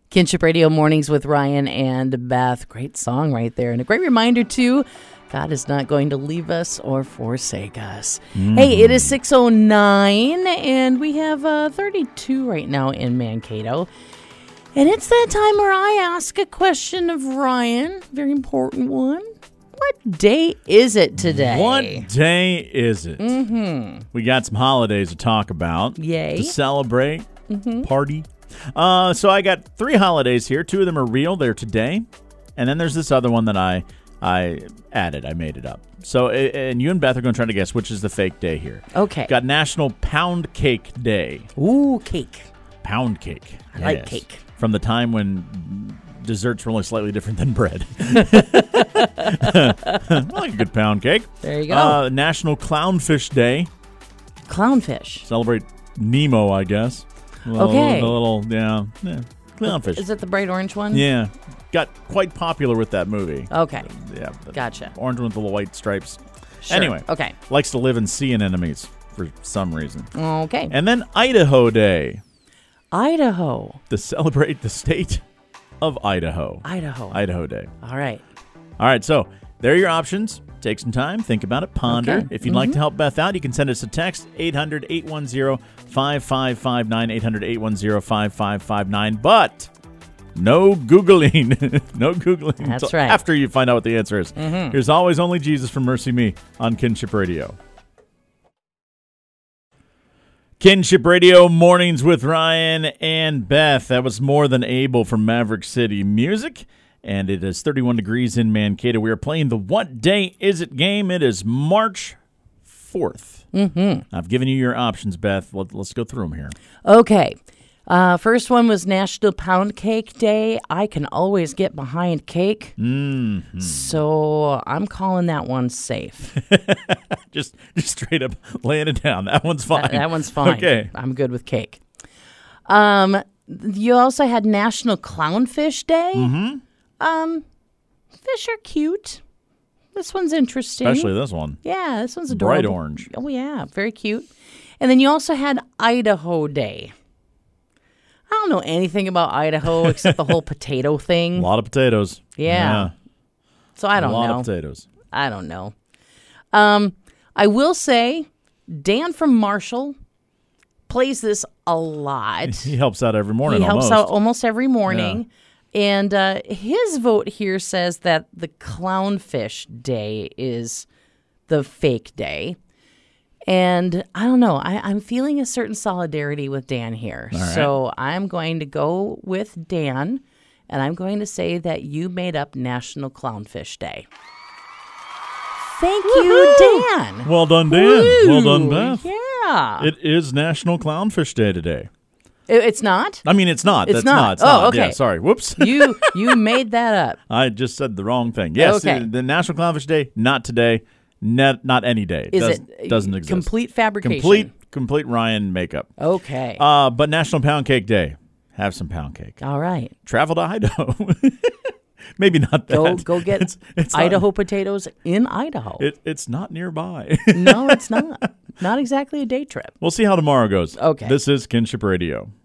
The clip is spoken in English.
Kinship Radio Mornings with Ryan and Beth. Great song right there. And a great reminder, too, God is not going to leave us or forsake us. Hey, it is 6:09, and we have 32 right now in Mankato. And it's that time where I ask a question of Ryan. Very important one. What day is it today? What day is it? We got some holidays to talk about. Yay. To celebrate, party. So I got 3 holidays here. 2 of them are real. They're today. And then there's this other one that I added. I made it up. So, and you and Beth are going to try to guess which is the fake day here. Okay. Got National Pound Cake Day. Ooh, cake. Pound cake. I like cake. From the time when desserts were only slightly different than bread. I like a good pound cake. There you go. National Clownfish Day. Clownfish. Celebrate Nemo, I guess. Okay. Clownfish. Is it the bright orange one? Yeah. Got quite popular with that movie. Okay. Yeah. Gotcha. Orange one with the little white stripes. Sure. Anyway. Okay. Likes to live in sea anemones for some reason. Okay. And then Idaho Day. Idaho. To celebrate the state of Idaho. Idaho Day. All right. All right, so there are your options. Take some time, think about it, ponder. Okay. If you'd like to help Beth out, you can send us a text, 800-810-5559, 800-810-5559. But no Googling. No Googling. That's right. After you find out what the answer is. Here's Always Only Jesus from Mercy Me on Kinship Radio. Kinship Radio Mornings with Ryan and Beth. That was More Than Able from Maverick City Music. And it is 31 degrees in Mankato. We are playing the What Day Is It game. It is March 4th. I've given you your options, Beth. Let's go through them here. Okay. First one was National Pound Cake Day. I can always get behind cake. So I'm calling that one safe. Just straight up laying it down. That one's fine. That one's fine. Okay. I'm good with cake. You also had National Clownfish Day. Fish are cute. This one's interesting. Especially this one. Yeah, this one's adorable. Bright orange. Oh, yeah, very cute. And then you also had Idaho Day. I don't know anything about Idaho except the whole potato thing. A lot of potatoes. Yeah. So I don't know. A lot of potatoes. I don't know. I will say Dan from Marshall plays this a lot. He helps out every morning. He helps out almost every morning. Yeah. And his vote here says that the Clownfish Day is the fake day. And I don't know. I'm feeling a certain solidarity with Dan here. Right. So I'm going to go with Dan, and I'm going to say that you made up National Clownfish Day. Thank you, Dan. Well done, Dan. Woo. Well done, Beth. Yeah. It is National Clownfish Day today. It's not? I mean, it's not. It's That's not. It's not. Okay. Yeah, sorry. Whoops. You made that up. I just said the wrong thing. Yes, Okay. The National Clownfish Day, not today. Not any day. Doesn't exist. Complete fabrication? Complete Ryan makeup. Okay. But National Pound Cake Day. Have some pound cake. All right. Travel to Idaho. Maybe not that. Go get it's Idaho potatoes in Idaho. It's not nearby. No, it's not. Not exactly a day trip. We'll see how tomorrow goes. Okay. This is Kinship Radio.